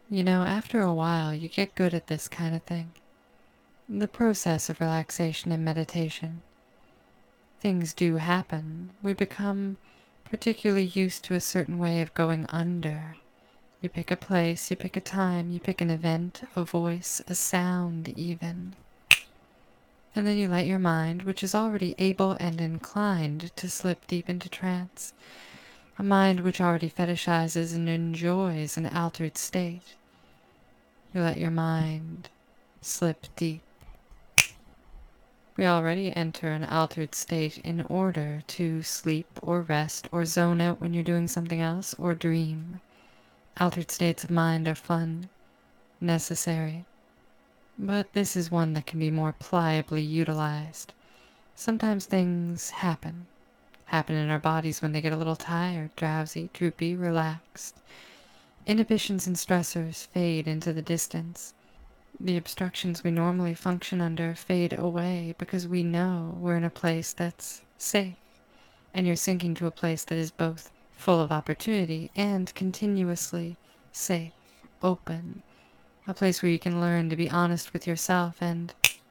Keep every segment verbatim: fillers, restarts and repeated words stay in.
You know, after a while, you get good at this kind of thing. The process of relaxation and meditation. Things do happen. We become particularly used to a certain way of going under. You pick a place, you pick a time, you pick an event, a voice, a sound even. And then you let your mind, which is already able and inclined to slip deep into trance, a mind which already fetishizes and enjoys an altered state, you let your mind slip deep. We already enter an altered state in order to sleep or rest or zone out when you're doing something else or dream. Altered states of mind are fun, necessary. But this is one that can be more pliably utilized. Sometimes things happen. Happen in our bodies when they get a little tired, drowsy, droopy, relaxed. Inhibitions and stressors fade into the distance. The obstructions we normally function under fade away because we know we're in a place that's safe, and you're sinking to a place that is both full of opportunity and continuously safe, open, a place where you can learn to be honest with yourself. And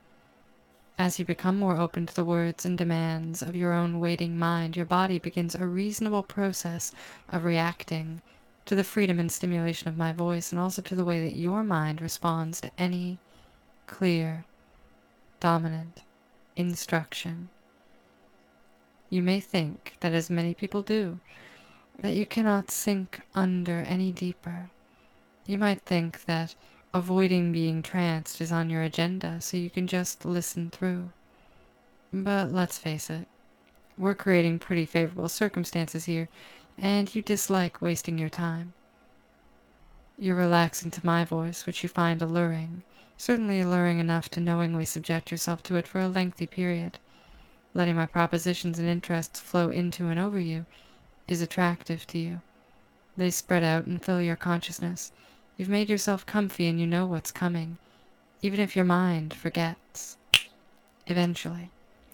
as you become more open to the words and demands of your own waiting mind, your body begins a reasonable process of reacting to the freedom and stimulation of my voice, and also to the way that your mind responds to any clear, dominant instruction. You may think that, as many people do, that you cannot sink under any deeper. You might think that avoiding being tranced is on your agenda, so you can just listen through. But let's face it, we're creating pretty favorable circumstances here, and you dislike wasting your time. You're relaxing to my voice, which you find alluring, certainly alluring enough to knowingly subject yourself to it for a lengthy period. Letting my propositions and interests flow into and over you is attractive to you. They spread out and fill your consciousness. You've made yourself comfy and you know what's coming, even if your mind forgets. Eventually.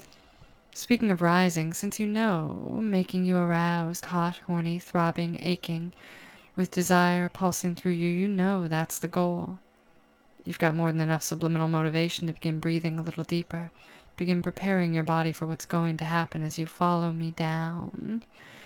Speaking of rising, since you know, making you aroused, hot, horny, throbbing, aching, with desire pulsing through you, you know that's the goal. You've got more than enough subliminal motivation to begin breathing a little deeper, begin preparing your body for what's going to happen as you follow me down.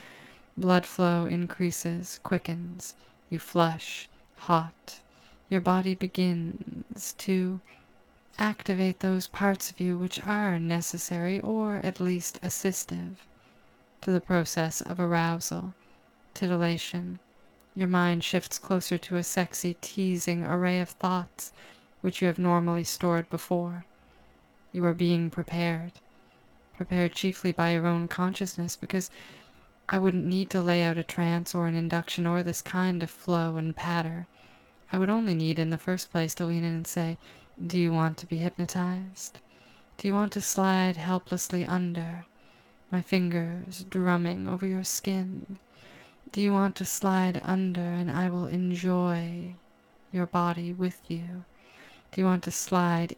Blood flow increases, quickens, you flush, hot. Your body begins to activate those parts of you which are necessary, or at least assistive, to the process of arousal, titillation. Your mind shifts closer to a sexy, teasing array of thoughts which you have normally stored before. You are being prepared, prepared chiefly by your own consciousness, because I wouldn't need to lay out a trance or an induction or this kind of flow and patter. I would only need in the first place to lean in and say, do you want to be hypnotized? Do you want to slide helplessly under, my fingers drumming over your skin? Do you want to slide under and I will enjoy your body with you? Do you want to slide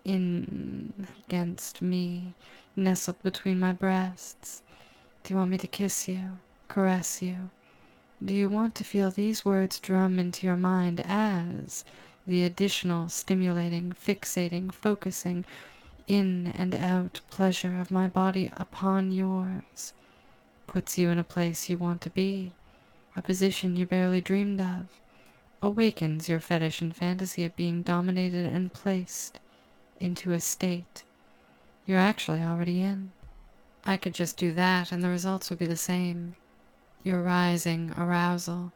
in against me, nestled between my breasts? Do you want me to kiss you, caress you? Do you want to feel these words drum into your mind as the additional stimulating, fixating, focusing in and out pleasure of my body upon yours puts you in a place you want to be, a position you barely dreamed of, awakens your fetish and fantasy of being dominated and placed into a state you're actually already in? I could just do that and the results would be the same. Your rising arousal.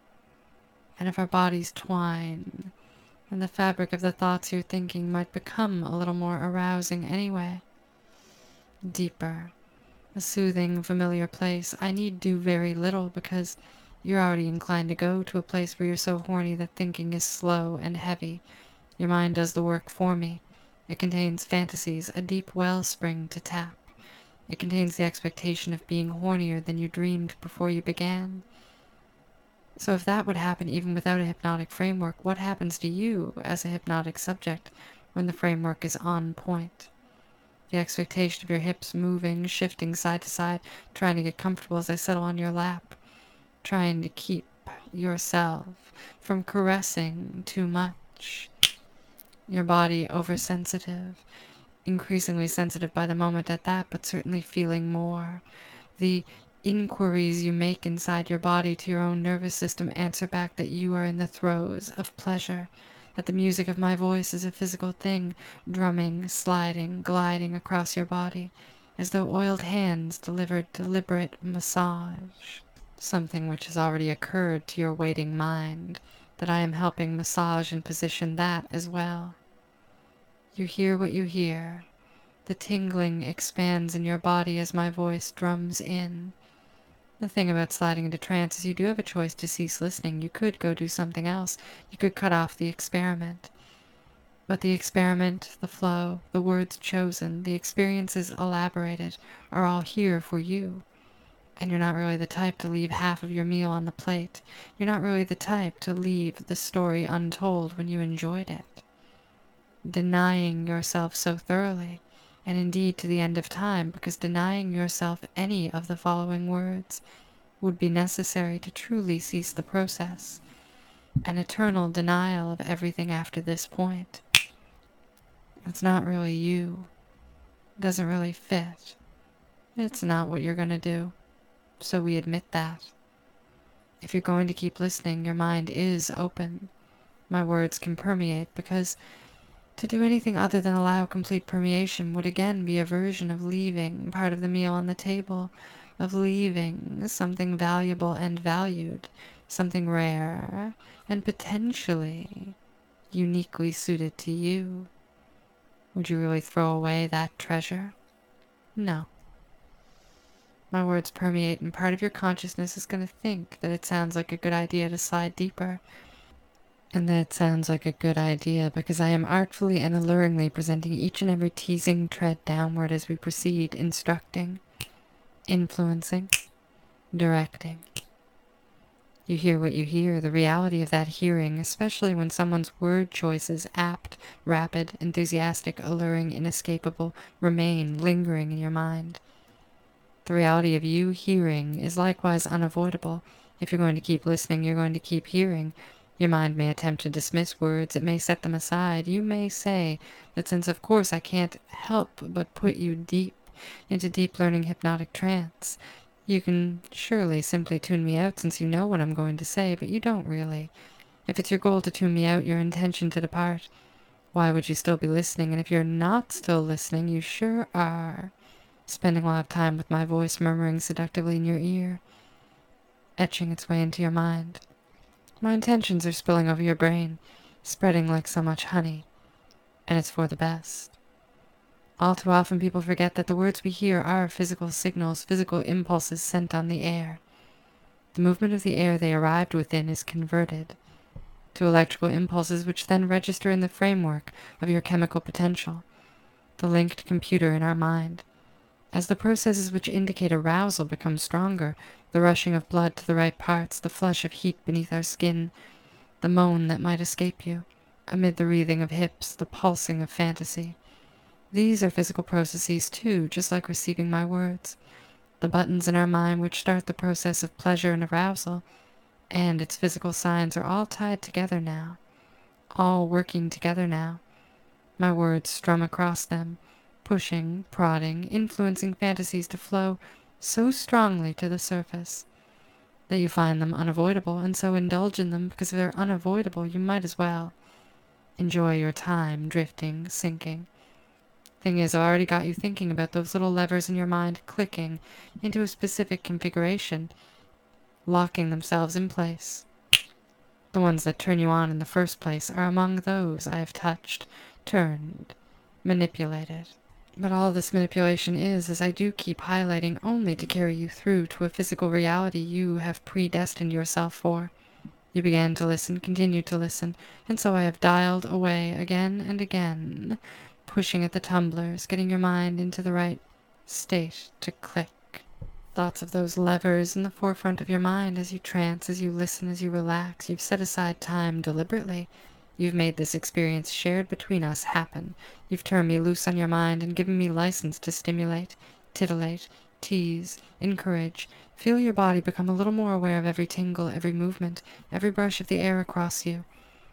And if our bodies twine, then the fabric of the thoughts you're thinking might become a little more arousing anyway. Deeper. A soothing, familiar place. I need do very little because you're already inclined to go to a place where you're so horny that thinking is slow and heavy. Your mind does the work for me. It contains fantasies, a deep wellspring to tap. It contains the expectation of being hornier than you dreamed before you began. So if that would happen even without a hypnotic framework, what happens to you as a hypnotic subject when the framework is on point? The expectation of your hips moving, shifting side to side, trying to get comfortable as I settle on your lap, trying to keep yourself from caressing too much. touch. Your body oversensitive, increasingly sensitive by the moment at that, but certainly feeling more. The inquiries you make inside your body to your own nervous system answer back that you are in the throes of pleasure, that the music of my voice is a physical thing, drumming, sliding, gliding across your body, as though oiled hands delivered deliberate massage. Something which has already occurred to your waiting mind, that I am helping massage and position that as well. You hear what you hear. The tingling expands in your body as my voice drums in. The thing about sliding into trance is you do have a choice to cease listening. You could go do something else. You could cut off the experiment. But the experiment, the flow, the words chosen, the experiences elaborated are all here for you. And you're not really the type to leave half of your meal on the plate. You're not really the type to leave the story untold when you enjoyed it. Denying yourself so thoroughly, and indeed to the end of time, because denying yourself any of the following words would be necessary to truly cease the process. An eternal denial of everything after this point. It's not really you. It doesn't really fit. It's not what you're going to do. So we admit that. If you're going to keep listening, your mind is open. My words can permeate, because to do anything other than allow complete permeation would again be a version of leaving part of the meal on the table, of leaving something valuable and valued, something rare, and potentially uniquely suited to you. Would you really throw away that treasure? No. My words permeate, and part of your consciousness is going to think that it sounds like a good idea to slide deeper. And that it sounds like a good idea because I am artfully and alluringly presenting each and every teasing tread downward as we proceed, instructing, influencing, directing. You hear what you hear, the reality of that hearing, especially when someone's word choice is apt, rapid, enthusiastic, alluring, inescapable, remain lingering in your mind. The reality of you hearing is likewise unavoidable. If you're going to keep listening, you're going to keep hearing. Your mind may attempt to dismiss words, it may set them aside. You may say that since of course I can't help but put you deep into deep learning hypnotic trance, you can surely simply tune me out since you know what I'm going to say, but you don't really. If it's your goal to tune me out, your intention to depart, why would you still be listening? And if you're not still listening, you sure are spending a lot of time with my voice murmuring seductively in your ear, etching its way into your mind. My intentions are spilling over your brain, spreading like so much honey, and it's for the best. All too often people forget that the words we hear are physical signals, physical impulses sent on the air. The movement of the air they arrived within is converted to electrical impulses which then register in the framework of your chemical potential, the linked computer in our mind. As the processes which indicate arousal become stronger, the rushing of blood to the right parts, the flush of heat beneath our skin, the moan that might escape you, amid the wreathing of hips, the pulsing of fantasy. These are physical processes too, just like receiving my words. The buttons in our mind which start the process of pleasure and arousal, and its physical signs are all tied together now, all working together now. My words strum across them, pushing, prodding, influencing fantasies to flow so strongly to the surface that you find them unavoidable, and so indulge in them because if they're unavoidable, you might as well enjoy your time drifting, sinking. Thing is, I've already got you thinking about those little levers in your mind clicking into a specific configuration, locking themselves in place. The ones that turn you on in the first place are among those I have touched, turned, manipulated. But all this manipulation is, as I do keep highlighting, only to carry you through to a physical reality you have predestined yourself for. You began to listen, continued to listen, and so I have dialed away again and again, pushing at the tumblers, getting your mind into the right state to click. Thoughts of those levers in the forefront of your mind as you trance, as you listen, as you relax. You've set aside time deliberately. You've made this experience shared between us happen. You've turned me loose on your mind and given me license to stimulate, titillate, tease, encourage. Feel your body become a little more aware of every tingle, every movement, every brush of the air across you.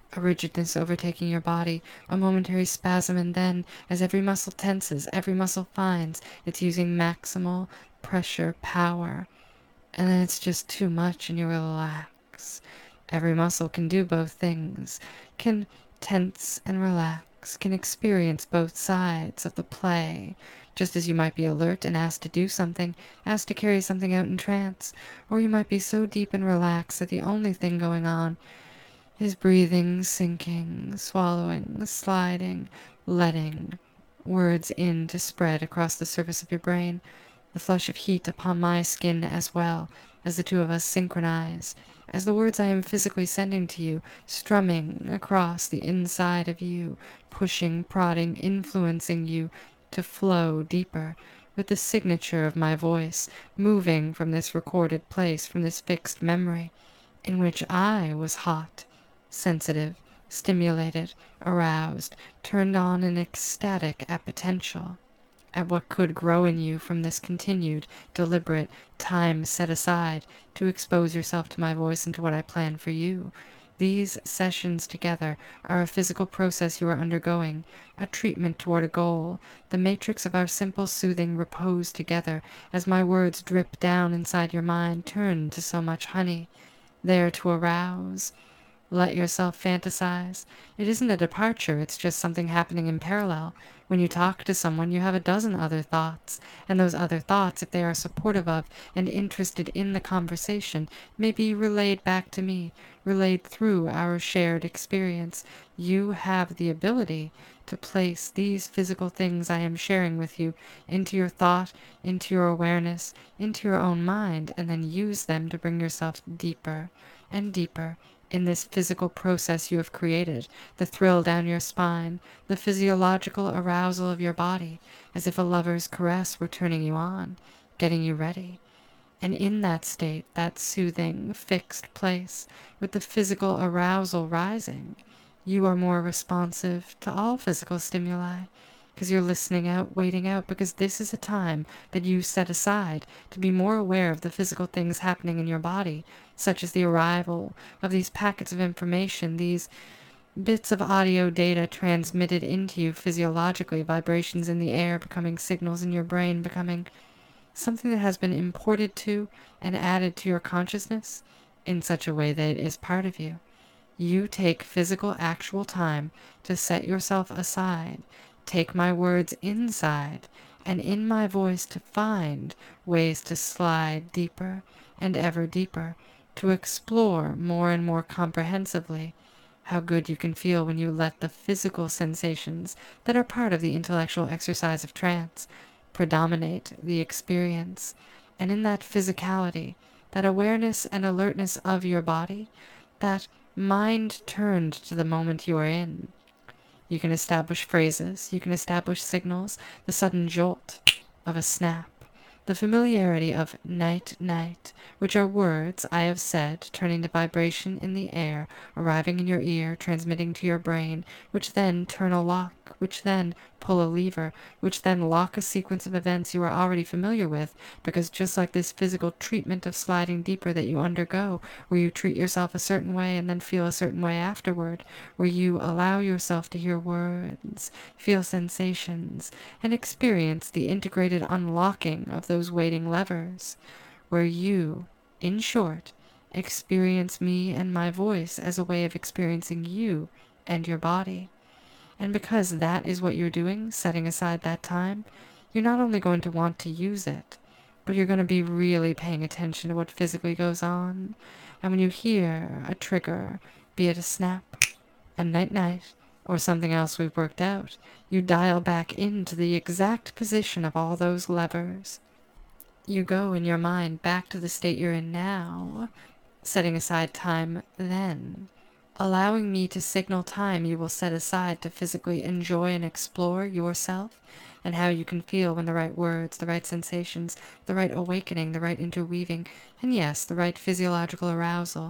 a rigidness overtaking your body, a momentary spasm, and then, as every muscle tenses, every muscle finds it's using maximal pressure power, and then it's just too much and you relax. Every muscle can do both things, can tense and relax, can experience both sides of the play, just as you might be alert and asked to do something, asked to carry something out in trance, or you might be so deep and relaxed that the only thing going on is breathing, sinking, swallowing, sliding, letting words in to spread across the surface of your brain, the flush of heat upon my skin as well, as the two of us synchronize, as the words I am physically sending to you, strumming across the inside of you, pushing, prodding, influencing you to flow deeper, with the signature of my voice, moving from this recorded place, from this fixed memory, in which I was hot, sensitive, stimulated, aroused, turned on and ecstatic at potential, at what could grow in you from this continued, deliberate time set aside to expose yourself to my voice and to what I plan for you. These sessions together are a physical process you are undergoing, a treatment toward a goal, the matrix of our simple, soothing repose together as my words drip down inside your mind, turn to so much honey, there to arouse. Let yourself fantasize. It isn't a departure, it's just something happening in parallel. When you talk to someone, you have a dozen other thoughts, and those other thoughts, if they are supportive of and interested in the conversation, may be relayed back to me, relayed through our shared experience. You have the ability to place these physical things I am sharing with you into your thought, into your awareness, into your own mind, and then use them to bring yourself deeper and deeper in this physical process you have created, the thrill down your spine, the physiological arousal of your body, as if a lover's caress were turning you on, getting you ready. And in that state, that soothing, fixed place, with the physical arousal rising, you are more responsive to all physical stimuli, because you're listening out, waiting out, because this is a time that you set aside to be more aware of the physical things happening in your body, such as the arrival of these packets of information, these bits of audio data transmitted into you physiologically, vibrations in the air becoming signals in your brain, becoming something that has been imported to and added to your consciousness in such a way that it is part of you. You take physical, actual time to set yourself aside, take my words inside, and in my voice to find ways to slide deeper and ever deeper, to explore more and more comprehensively how good you can feel when you let the physical sensations that are part of the intellectual exercise of trance predominate the experience. And in that physicality, that awareness and alertness of your body, that mind turned to the moment you are in, you can establish phrases, you can establish signals, the sudden jolt of a snap, the familiarity of night, night, which are words I have said, turning to vibration in the air, arriving in your ear, transmitting to your brain, which then turn a lock, which then pull a lever, which then lock a sequence of events you are already familiar with, because just like this physical treatment of sliding deeper that you undergo, where you treat yourself a certain way and then feel a certain way afterward, where you allow yourself to hear words, feel sensations, and experience the integrated unlocking of those waiting levers, where you, in short, experience me and my voice as a way of experiencing you and your body. And because that is what you're doing, setting aside that time, you're not only going to want to use it, but you're going to be really paying attention to what physically goes on. And when you hear a trigger, be it a snap, a night-night, or something else we've worked out, you dial back into the exact position of all those levers. You go in your mind back to the state you're in now, setting aside time then, allowing me to signal time you will set aside to physically enjoy and explore yourself and how you can feel when the right words, the right sensations, the right awakening, the right interweaving, and yes, the right physiological arousal.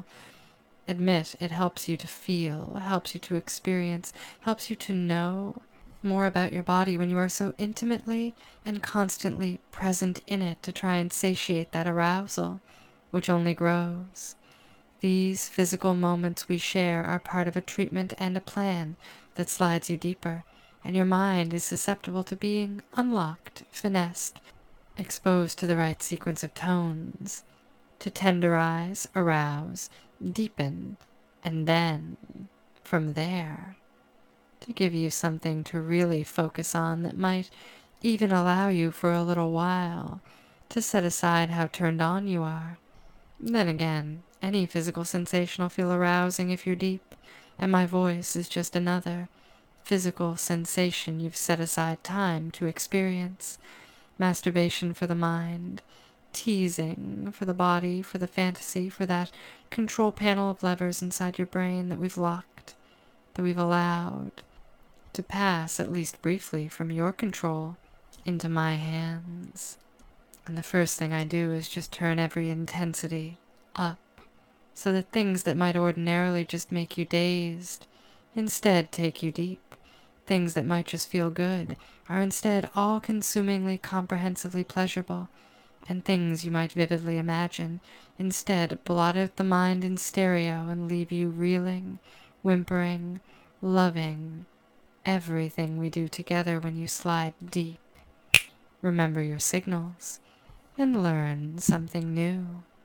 Admit it helps you to feel, helps you to experience, helps you to know more about your body when you are so intimately and constantly present in it to try and satiate that arousal, which only grows. These physical moments we share are part of a treatment and a plan that slides you deeper, and your mind is susceptible to being unlocked, finessed, exposed to the right sequence of tones, to tenderize, arouse, deepen, and then, from there, to give you something to really focus on that might even allow you for a little while to set aside how turned on you are. Then again, any physical sensation will feel arousing if you're deep, and my voice is just another physical sensation you've set aside time to experience. Masturbation for the mind, teasing for the body, for the fantasy, for that control panel of levers inside your brain that we've locked, that we've allowed to pass, at least briefly, from your control into my hands. And the first thing I do is just turn every intensity up, so that things that might ordinarily just make you dazed instead take you deep. Things that might just feel good are instead all-consumingly, comprehensively pleasurable, and things you might vividly imagine instead blot out the mind in stereo and leave you reeling, whimpering, loving everything we do together when you slide deep. Remember your signals and learn something new.